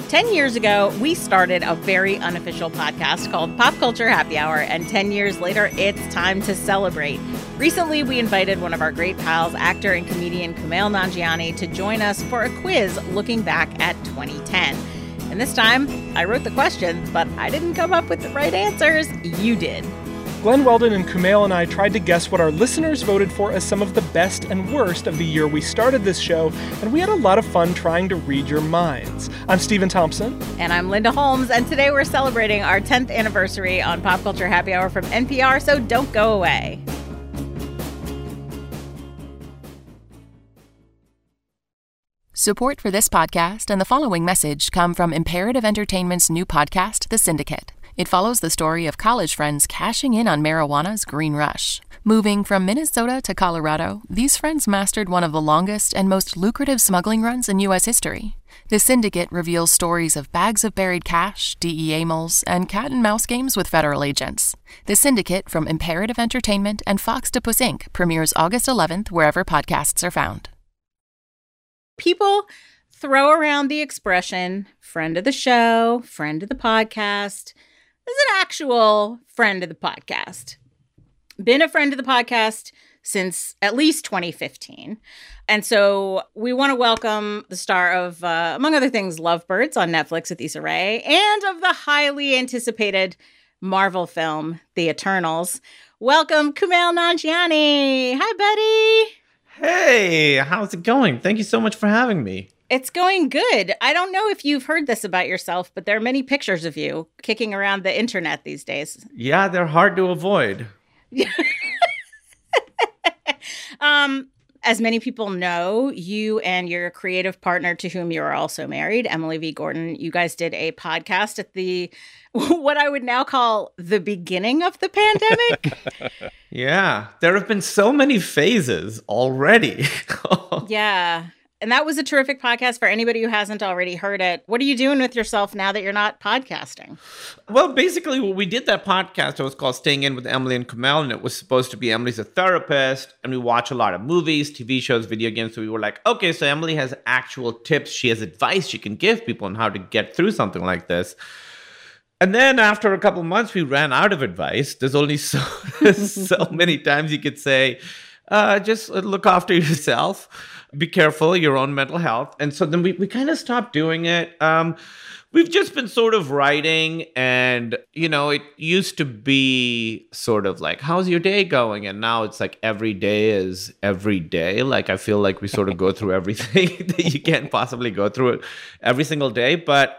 10 years ago, we started a very unofficial podcast called Pop Culture Happy Hour, and 10 years later, it's time to celebrate. Recently, we invited one of our great pals, actor and comedian Kumail Nanjiani, to join us for a quiz looking back at 2010. And this time, I wrote the questions, but I didn't come up with the right answers. You did. Glenn Weldon and Kumail and I tried to guess what our listeners voted for as some of the best and worst of the year we started this show, and we had a lot of fun trying to read your minds. I'm Stephen Thompson. And I'm Linda Holmes, and today we're celebrating our 10th anniversary on Pop Culture Happy Hour from NPR, so don't go away. Support for this podcast and the following message come from Imperative Entertainment's new podcast, The Syndicate. It follows the story of college friends cashing in on marijuana's green rush. Moving from Minnesota to Colorado, these friends mastered one of the longest and most lucrative smuggling runs in U.S. history. The Syndicate reveals stories of bags of buried cash, DEA moles, and cat-and-mouse games with federal agents. The Syndicate from Imperative Entertainment and Foxtopus Inc. premieres August 11th wherever podcasts are found. People throw around the expression, friend of the show, friend of the podcast. This is an actual friend of the podcast. Been a friend of the podcast since at least 2015. And so we want to welcome the star of, among other things, Lovebirds on Netflix with Issa Rae, and of the highly anticipated Marvel film, The Eternals. Welcome, Kumail Nanjiani. Hi, buddy. Hey, how's it going? Thank you so much for having me. It's going good. I don't know if you've heard this about yourself, but there are many pictures of you kicking around the internet these days. Yeah, they're hard to avoid. As many people know, you and your creative partner, to whom you are also married, Emily V. Gordon, you guys did a podcast at the, what I would now call the beginning of the pandemic. Yeah, there have been so many phases already. Yeah. And that was a terrific podcast for anybody who hasn't already heard it. What are you doing with yourself now that you're not podcasting? Well, basically, when we did that podcast, it was called Staying In with Emily and Kumail, and it was supposed to be Emily's a therapist, and we watch a lot of movies, TV shows, video games. So we were like, okay, so Emily has actual tips. She has advice she can give people on how to get through something like this. And then after a couple months, we ran out of advice. There's only so many times you could say, just look after yourself. Be careful, your own mental health. And so then we kind of stopped doing it. We've just been sort of writing, and, you know, it used to be sort of like, how's your day going? And now it's like every day is every day. Like, I feel like we sort of go through everything that you can't possibly go through it every single day. But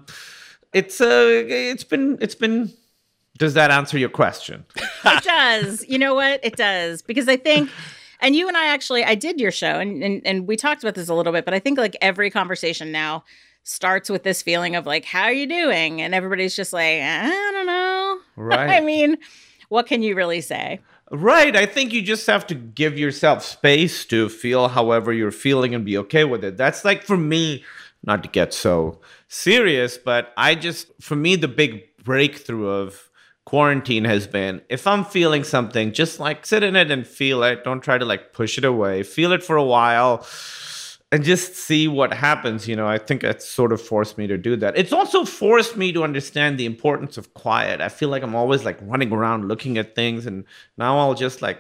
it's been. Does that answer your question? It does. You know what? It does. Because I think, and you and I did your show, and we talked about this a little bit, but I think like every conversation now starts with this feeling of like, how are you doing? And everybody's just like, I don't know. Right. I mean, what can you really say? Right. I think you just have to give yourself space to feel however you're feeling and be okay with it. That's like, for me, not to get so serious, but for me, the big breakthrough of quarantine has been, if I'm feeling something, just like sit in it and feel it. Don't try to like push it away. Feel it for a while and just see what happens. You know, I think it's sort of forced me to do that. It's also forced me to understand the importance of quiet. I feel like I'm always like running around looking at things, and now I'll just like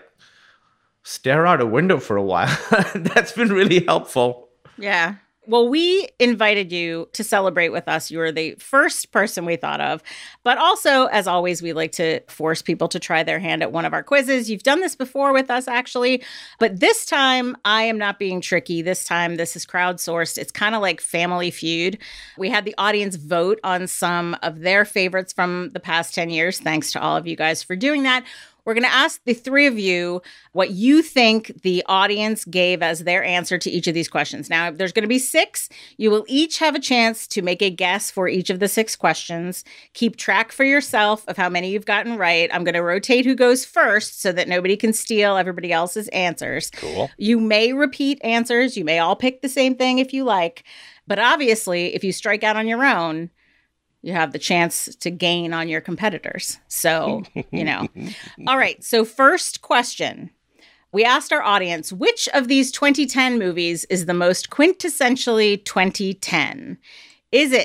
stare out a window for a while. That's been really helpful. Yeah. Well, we invited you to celebrate with us. You were the first person we thought of. But also, as always, we like to force people to try their hand at one of our quizzes. You've done this before with us, actually. But this time, I am not being tricky. This time, this is crowdsourced. It's kind of like Family Feud. We had the audience vote on some of their favorites from the past 10 years. Thanks to all of you guys for doing that. We're going to ask the three of you what you think the audience gave as their answer to each of these questions. Now, there's going to be 6. You will each have a chance to make a guess for each of the 6 questions. Keep track for yourself of how many you've gotten right. I'm going to rotate who goes first so that nobody can steal everybody else's answers. Cool. You may repeat answers. You may all pick the same thing if you like. But obviously, if you strike out on your own, you have the chance to gain on your competitors. So, you know. All right. So first question. We asked our audience, which of these 2010 movies is the most quintessentially 2010? Is it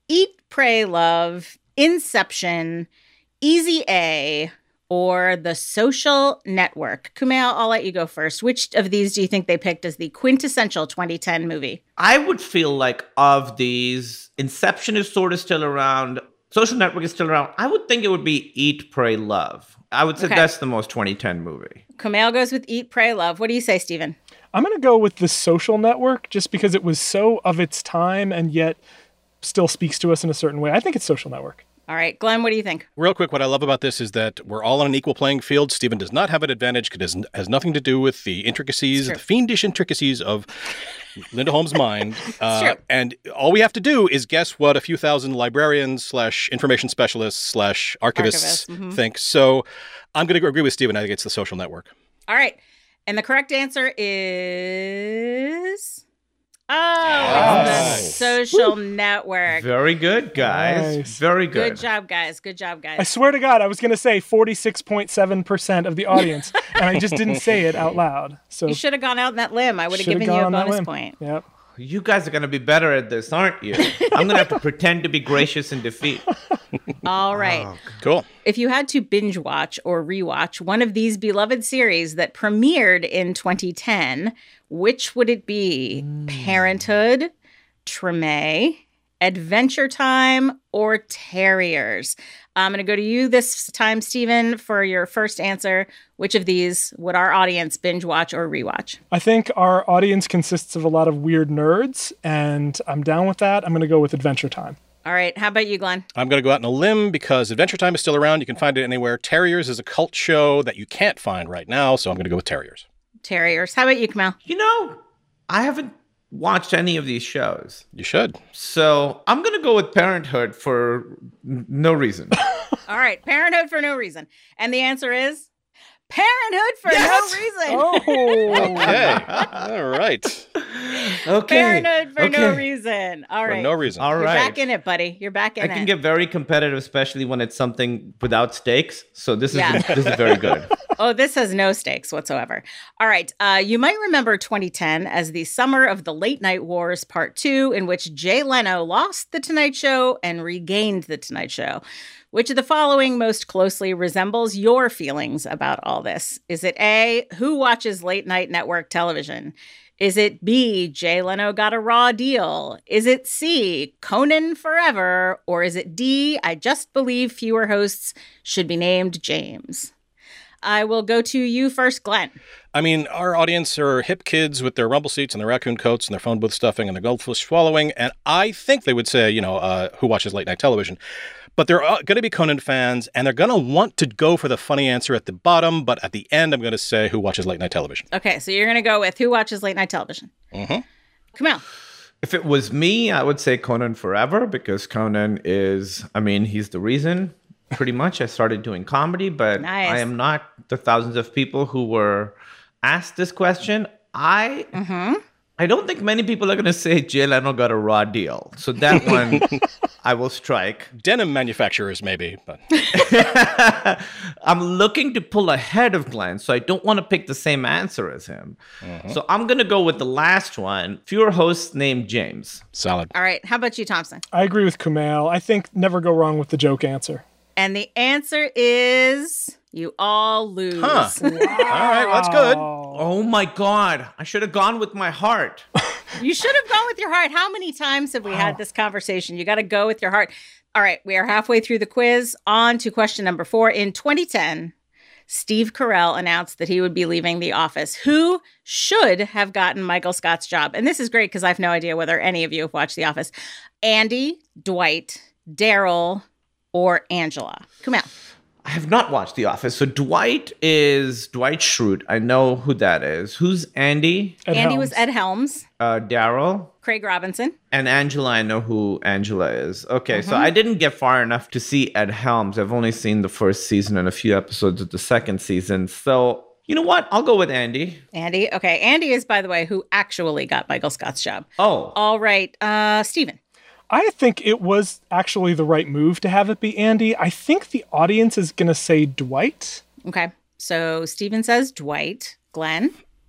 Eat, Pray, Love, Inception, Easy A, or The Social Network? Kumail, I'll let you go first. Which of these do you think they picked as the quintessential 2010 movie? I would feel like of these, Inception is sort of still around. Social Network is still around. I would think it would be Eat, Pray, Love. I would say that's the most 2010 movie. Kumail goes with Eat, Pray, Love. What do you say, Stephen? I'm going to go with The Social Network just because it was so of its time and yet still speaks to us in a certain way. I think it's Social Network. All right, Glenn, what do you think? Real quick, what I love about this is that we're all on an equal playing field. Stephen does not have an advantage because it has nothing to do with the intricacies, the fiendish intricacies of Linda Holmes' mind. And all we have to do is guess what a few thousand librarians / information specialists / archivists think. So I'm going to agree with Stephen. I think it's The Social Network. All right. And the correct answer is... it's The Social Network. Very good, guys. Nice. Very good. Good job, guys. Good job, guys. I swear to God, I was going to say 46.7% of the audience, and I just didn't say it out loud. So you should have gone out on that limb. I would have given you a bonus point. Yep. You guys are going to be better at this, aren't you? I'm going to have to pretend to be gracious in defeat. All right. Cool. If you had to binge watch or rewatch one of these beloved series that premiered in 2010, which would it be? Parenthood, Treme, Adventure Time, or Terriers? I'm going to go to you this time, Stephen, for your first answer. Which of these would our audience binge watch or rewatch? I think our audience consists of a lot of weird nerds, and I'm down with that. I'm going to go with Adventure Time. All right. How about you, Glenn? I'm going to go out on a limb because Adventure Time is still around. You can find it anywhere. Terriers is a cult show that you can't find right now, so I'm going to go with Terriers. Terriers. How about you, Kumail? You know, I haven't watched any of these shows. You should. So I'm going to go with Parenthood for no reason. All right. Parenthood for no reason. And the answer is Parenthood for no reason. Oh, Okay. All right. Okay. Parenthood for no reason. All right. For no reason. All You're right. back in it, buddy. You're back in I it. can get very competitive, especially when it's something without stakes. So this is very good. Oh, this has no stakes whatsoever. All right. You might remember 2010 as the summer of the Late Night Wars Part 2, in which Jay Leno lost The Tonight Show and regained The Tonight Show. Which of the following most closely resembles your feelings about all this? Is it A, who watches late night network television? Is it B, Jay Leno got a raw deal? Is it C, Conan forever? Or is it D, I just believe fewer hosts should be named James? I will go to you first, Glenn. I mean, our audience are hip kids with their rumble seats and their raccoon coats and their phone booth stuffing and their goldfish swallowing. And I think they would say, who watches late night television? But they're going to be Conan fans, and they're going to want to go for the funny answer at the bottom. But at the end, I'm going to say who watches late night television. Okay, so you're going to go with who watches late night television. Mm-hmm. Kumail. If it was me, I would say Conan forever because Conan is, he's the reason. Pretty much I started doing comedy, but Nice. I am not the thousands of people who were asked this question. I don't think many people are going to say Jay Leno got a raw deal. So that one I will strike. Denim manufacturers, maybe. But I'm looking to pull ahead of Glenn, so I don't want to pick the same answer as him. So I'm going to go with the last one. Fewer hosts named James. solid. All right, how about you, Thompson? I agree with Kumail. I think never go wrong with the joke answer. And the answer is you all lose. Huh. All right, well, that's good. Oh my God. I should have gone with my heart. You should have gone with your heart. How many times have we had this conversation? You got to go with your heart. All right, we are halfway through the quiz. On to question number 4. In 2010, Steve Carell announced that he would be leaving The Office. Who should have gotten Michael Scott's job? And this is great because I have no idea whether any of you have watched The Office. Andy, Dwight, Daryl, or Angela? Kumail. I have not watched The Office. So Dwight is Dwight Schrute. I know who that is. Who's Andy? Andy was Ed Helms, Daryl. Craig Robinson. And Angela, I know who Angela is. Okay, so I didn't get far enough to see Ed Helms. I've only seen the first season and a few episodes of the second season. So, you know what? I'll go with Andy. Andy. Okay, Andy is, by the way, who actually got Michael Scott's job. Oh. All right, Stephen. I think it was actually the right move to have it be Andy. I think the audience is going to say Dwight. Okay, so Stephen says Dwight. Glenn?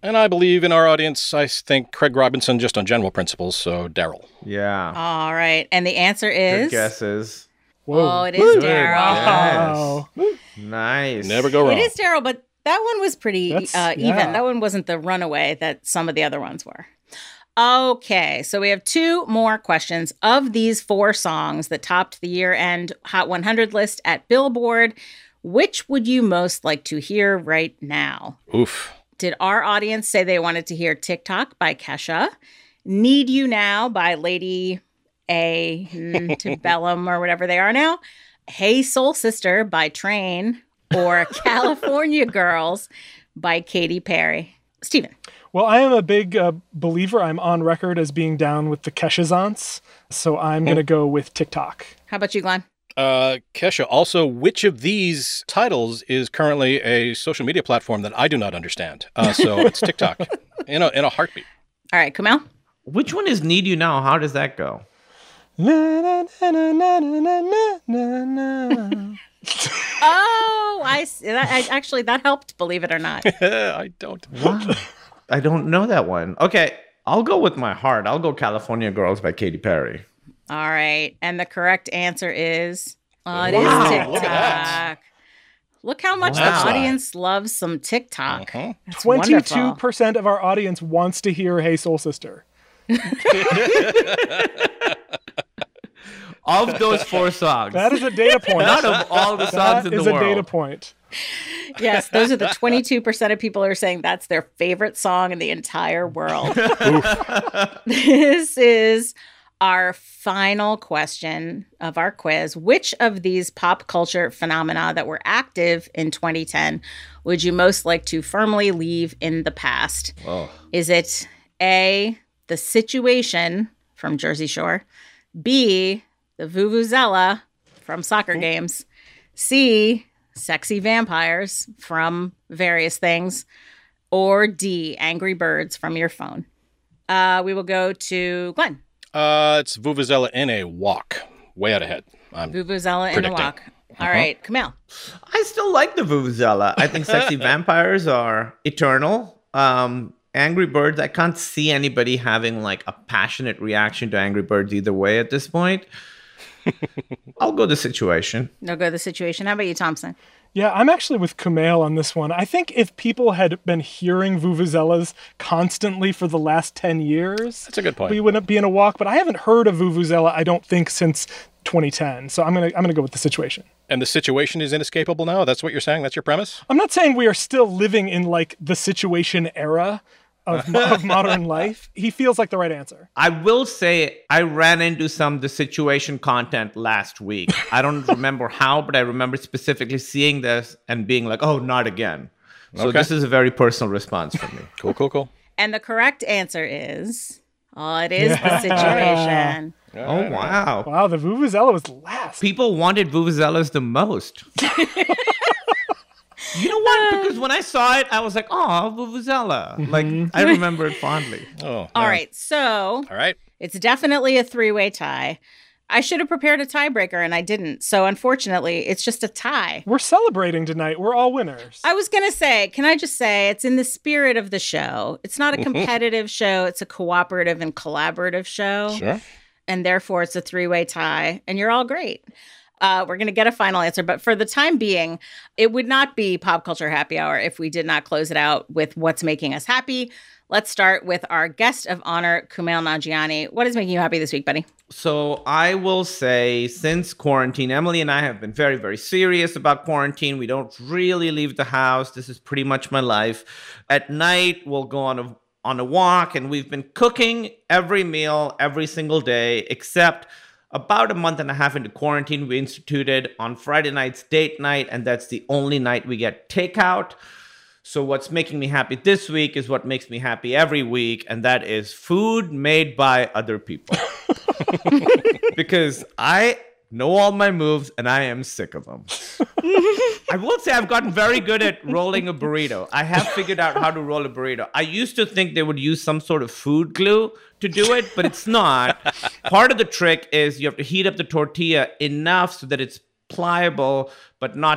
And I believe in our audience, I think Craig Robinson just on general principles, so Daryl. Yeah. All right. And the answer is? Good guesses. Whoa. Oh, it is Daryl. Wow. Nice. Never go wrong. It is Daryl, but that one was pretty even. That one wasn't the runaway that some of the other ones were. Okay, so we have 2 more questions. Of these 4 songs that topped the year-end Hot 100 list at Billboard, which would you most like to hear right now? Oof. Did our audience say they wanted to hear TikTok by Kesha, Need You Now by Lady A. Antebellum or whatever they are now, Hey Soul Sister by Train, or California Girls by Katy Perry? Stephen. Well, I am a big believer. I'm on record as being down with the Keshazants, so I'm going to go with TikTok. How about you, Glenn? Kesha, also, which of these titles is currently a social media platform that I do not understand? So it's TikTok in a heartbeat. All right, Kumail? Which one is Need You Now? How does that go? Oh, I see. Actually, that helped, believe it or not. I don't. Wow. I don't know that one. Okay, I'll go with my heart. I'll go California Girls by Katy Perry. All right. And the correct answer is, it is TikTok. Look how much the audience loves some TikTok. 22% of our audience wants to hear Hey Soul Sister. Of those 4 songs. That is a data point. Out of all the songs in the world. That is a data point. Yes, those are the 22% of people who are saying that's their favorite song in the entire world. This is our final question of our quiz. Which of these pop culture phenomena that were active in 2010 would you most like to firmly leave in the past? Oh. Is it A, The Situation from Jersey Shore, B, the Vuvuzela from Soccer Games, C, Sexy Vampires from various things, or D, Angry Birds from your phone? We will go to Glenn. It's Vuvuzela in a Walk. Way out ahead. Vuvuzela in a Walk. All right, Kumail. I still like the Vuvuzela. I think Sexy Vampires are eternal. Angry Birds, I can't see anybody having like a passionate reaction to Angry Birds either way at this point. I'll go The Situation. No, go The Situation. How about you, Thompson? Yeah, I'm actually with Kumail on this one. I think if people had been hearing Vuvuzelas constantly for the last 10 years, that's a good point. We wouldn't be in a walk. But I haven't heard of Vuvuzela, I don't think, since 2010. So I'm gonna go with The Situation. And The Situation is inescapable now? That's what you're saying? That's your premise? I'm not saying we are still living in like the Situation era of modern life. He feels like the right answer. I will say I ran into some The Situation content last week. I don't remember how, but I remember specifically seeing this and being like, oh, not again. So This is a very personal response from me. Cool. And the correct answer is, it is The Situation. Oh, wow. Wow, the Vuvuzela was last. People wanted Vuvuzelas the most. You know what? Because when I saw it, I was like, oh, Vuvuzela. Like, I remember it fondly. All right. So, it's definitely a 3-way tie. I should have prepared a tiebreaker, and I didn't. So, unfortunately, it's just a tie. We're celebrating tonight. We're all winners. I was going to say, can I just say, it's in the spirit of the show. It's not a competitive show. It's a cooperative and collaborative show. Sure. And therefore, it's a 3-way tie. And you're all great. We're going to get a final answer. But for the time being, it would not be Pop Culture Happy Hour if we did not close it out with what's making us happy. Let's start with our guest of honor, Kumail Nanjiani. What is making you happy this week, buddy? So I will say, since quarantine, Emily and I have been very, very serious about quarantine. We don't really leave the house. This is pretty much my life. At night, we'll go on a walk, and we've been cooking every meal every single day, except about a month and a half into quarantine, we instituted on Friday nights date night, and that's the only night we get takeout. So what's making me happy this week is what makes me happy every week, and that is food made by other people. Because I know all my moves, and I am sick of them. I will say I've gotten very good at rolling a burrito. I have figured out how to roll a burrito. I used to think they would use some sort of food glue to do it, but it's not. Part of the trick is you have to heat up the tortilla enough so that it's pliable, but not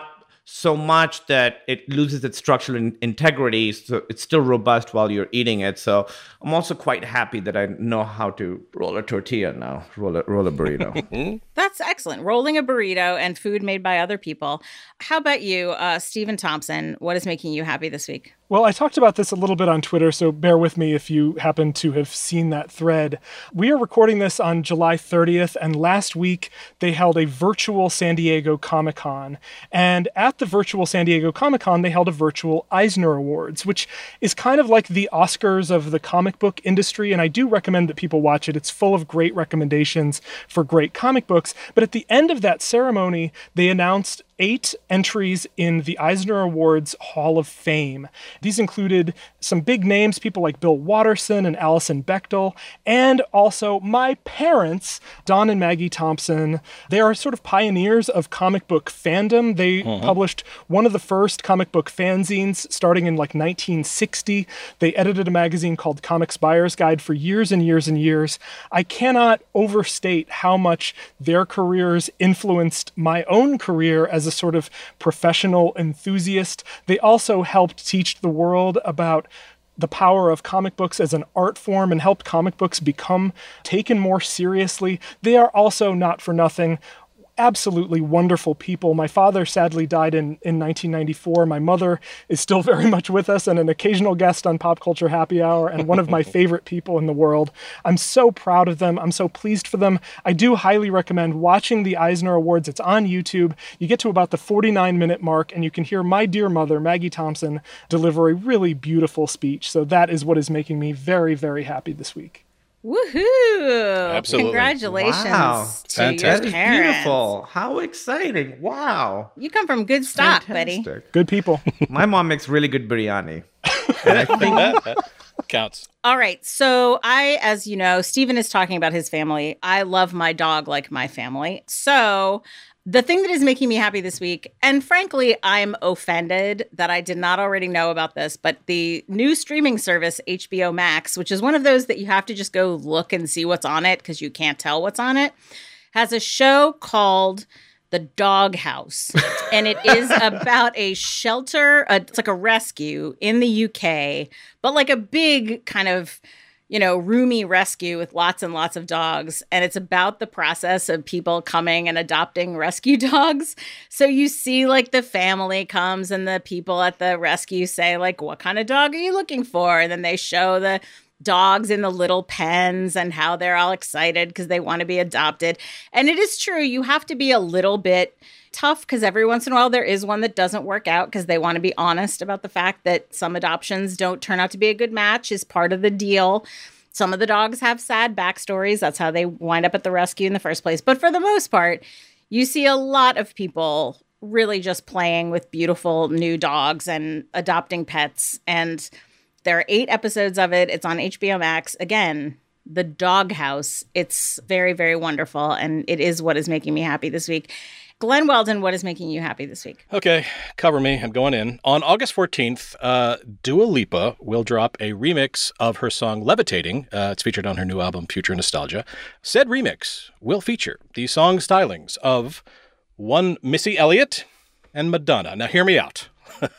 so much that it loses its structural integrity, so it's still robust while you're eating it. So I'm also quite happy that I know how to roll a tortilla now, roll a burrito. That's excellent. Rolling a burrito and food made by other people. How about you, Stephen Thompson? What is making you happy this week? Well, I talked about this a little bit on Twitter, so bear with me if you happen to have seen that thread. We are recording this on July 30th, and last week they held a virtual San Diego Comic-Con. And at the virtual San Diego Comic-Con, they held a virtual Eisner Awards, which is kind of like the Oscars of the comic book industry, and I do recommend that people watch it. It's full of great recommendations for great comic books. But at the end of that ceremony, they announced 8 entries in the Eisner Awards Hall of Fame. These included some big names, people like Bill Watterson and Alison Bechdel, and also my parents, Don and Maggie Thompson. They are sort of pioneers of comic book fandom. They published one of the first comic book fanzines starting in like 1960. They edited a magazine called Comics Buyer's Guide for years and years and years. I cannot overstate how much their careers influenced my own career as a sort of professional enthusiast. They also helped teach the world about the power of comic books as an art form and helped comic books become taken more seriously. They are also, not for nothing, absolutely wonderful people. My father sadly died in 1994. My mother is still very much with us and an occasional guest on Pop Culture Happy Hour and one of my favorite people in the world. I'm so proud of them. I'm so pleased for them. I do highly recommend watching the Eisner Awards. It's on YouTube. You get to about the 49-minute mark and you can hear my dear mother, Maggie Thompson, deliver a really beautiful speech. So that is what is making me very, very happy this week. Woohoo! Absolutely. Congratulations to your Fantastic. parents. Beautiful. How exciting. Wow. You come from good stock, Fantastic. buddy. Good people. My mom makes really good biryani. And I think Counts. All right. So as you know, Stephen is talking about his family. I love my dog like my family. So the thing that is making me happy this week, and frankly, I'm offended that I did not already know about this, but the new streaming service, HBO Max, which is one of those that you have to just go look and see what's on it because you can't tell what's on it, has a show called The Dog House. And it is about a shelter, it's like a rescue in the UK, but like a big kind of, roomy rescue with lots and lots of dogs. And it's about the process of people coming and adopting rescue dogs. So you see like the family comes and the people at the rescue say like, what kind of dog are you looking for? And then they show the dogs in the little pens and how they're all excited because they want to be adopted. And it is true, you have to be a little bit tough because every once in a while there is one that doesn't work out because they want to be honest about the fact that some adoptions don't turn out to be a good match is part of the deal. Some of the dogs have sad backstories. That's how they wind up at the rescue in the first place. But for the most part, you see a lot of people really just playing with beautiful new dogs and adopting pets. And there are 8 episodes of it. It's on HBO Max. Again, The Dog House. It's very, very wonderful. And it is what is making me happy this week. Glenn Weldon, what is making you happy this week? Okay, cover me. I'm going in. On August 14th, Dua Lipa will drop a remix of her song Levitating. It's featured on her new album, Future Nostalgia. Said remix will feature the song stylings of one Missy Elliott and Madonna. Now, hear me out.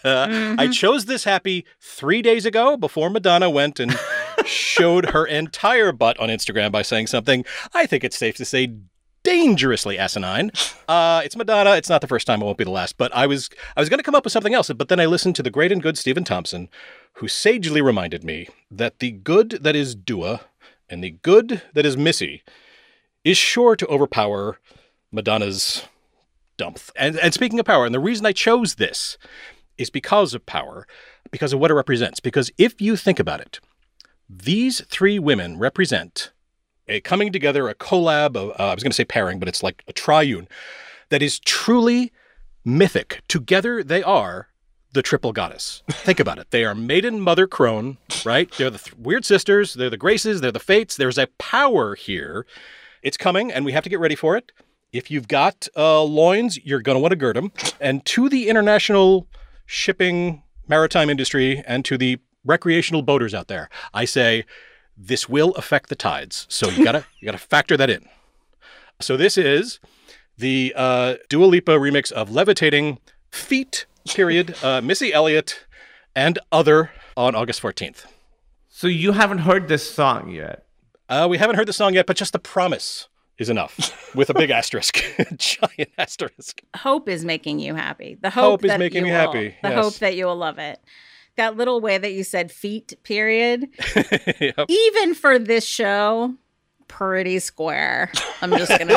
I chose this happy 3 days ago before Madonna went and showed her entire butt on Instagram by saying something I think it's safe to say dangerously asinine. It's Madonna. It's not the first time. It won't be the last. But I was going to come up with something else. But then I listened to the great and good Stephen Thompson, who sagely reminded me that the good that is Dua and the good that is Missy is sure to overpower Madonna's dump. And speaking of power, and the reason I chose this is because of power, because of what it represents. Because if you think about it, these 3 women represent a coming together, a collab, I was going to say pairing, but it's like a triune that is truly mythic. Together, they are the triple goddess. Think about it. They are maiden, mother, crone, right? They're the weird sisters. They're the graces. They're the fates. There's a power here. It's coming, and we have to get ready for it. If you've got loins, you're going to want to gird them. And to the international shipping maritime industry and to the recreational boaters out there, I say, this will affect the tides. So you gotta factor that in. So this is the Dua Lipa remix of Levitating Feet, period, Missy Elliott, and Other on August 14th. So you haven't heard this song yet? We haven't heard the song yet, but just the promise is enough with a big asterisk, giant asterisk. Hope is making you happy. The hope is making me happy. The hope that you will love it. That little way that you said feet, period. Yep. Even for this show, pretty square. I'm just going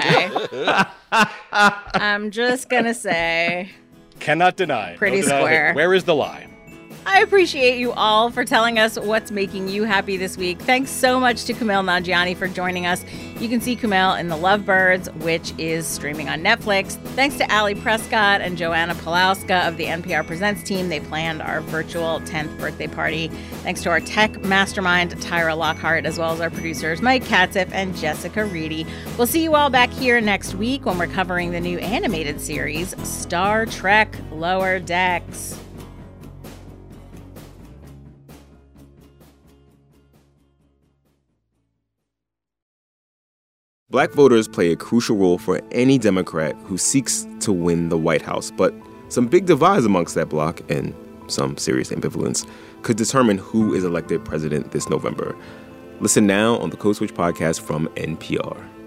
to say. Cannot deny. Pretty square. Where is the lie? I appreciate you all for telling us what's making you happy this week. Thanks so much to Kumail Nanjiani for joining us. You can see Kumail in The Lovebirds, which is streaming on Netflix. Thanks to Allie Prescott and Joanna Pawlowska of the NPR Presents team. They planned our virtual 10th birthday party. Thanks to our tech mastermind, Tyra Lockhart, as well as our producers, Mike Katzif and Jessica Reedy. We'll see you all back here next week when we're covering the new animated series, Star Trek Lower Decks. Black voters play a crucial role for any Democrat who seeks to win the White House, but some big divides amongst that bloc and some serious ambivalence could determine who is elected president this November. Listen now on the Code Switch podcast from NPR.